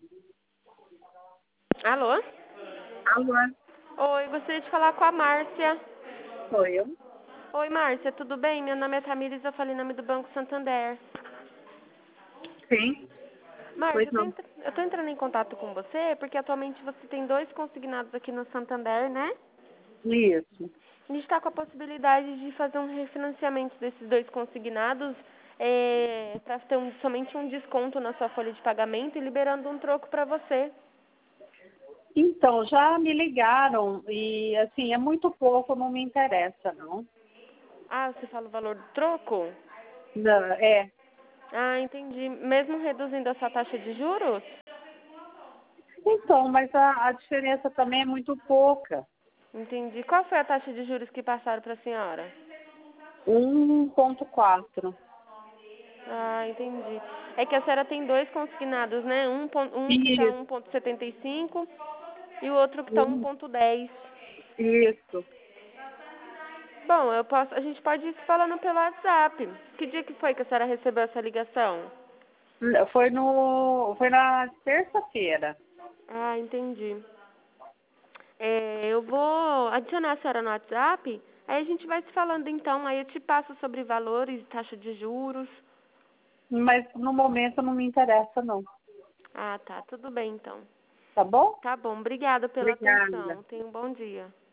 Alô? Alô, Oi, gostaria de falar com a Márcia. sou eu? Oi, Márcia, tudo bem? Meu nome é Tamires, eu falo em nome do Banco Santander. Sim, pois Márcia, não. eu tô entrando em contato com você porque atualmente você tem 2 consignados aqui no Santander, né? Isso. A gente está com a possibilidade de fazer um refinanciamento desses 2 consignados para ter somente um desconto na sua folha de pagamento e liberando um troco para você. Então, já me ligaram e, assim, é muito pouco, não me interessa, não. Ah, você fala o valor do troco? Não, Ah, entendi. Mesmo reduzindo essa taxa de juros? Então, mas a diferença também é muito pouca. Entendi. Qual foi a taxa de juros que passaram para a senhora? 1,4. Ah, entendi. É que a senhora tem 2 consignados, né? Um que está Isso, 1,75 e o outro que está um- 1,10. isso. Bom, a gente pode ir se falando pelo WhatsApp. Que dia que foi que a senhora recebeu essa ligação? Foi na terça-feira. Ah, entendi. Eu vou adicionar a senhora no WhatsApp, aí a gente vai se falando então, aí eu te passo sobre valores, taxa de juros. Mas no momento não me interessa, não. Ah, tá, tudo bem então. Tá bom? Tá bom, obrigada pela Obrigada. atenção. Tenha um bom dia.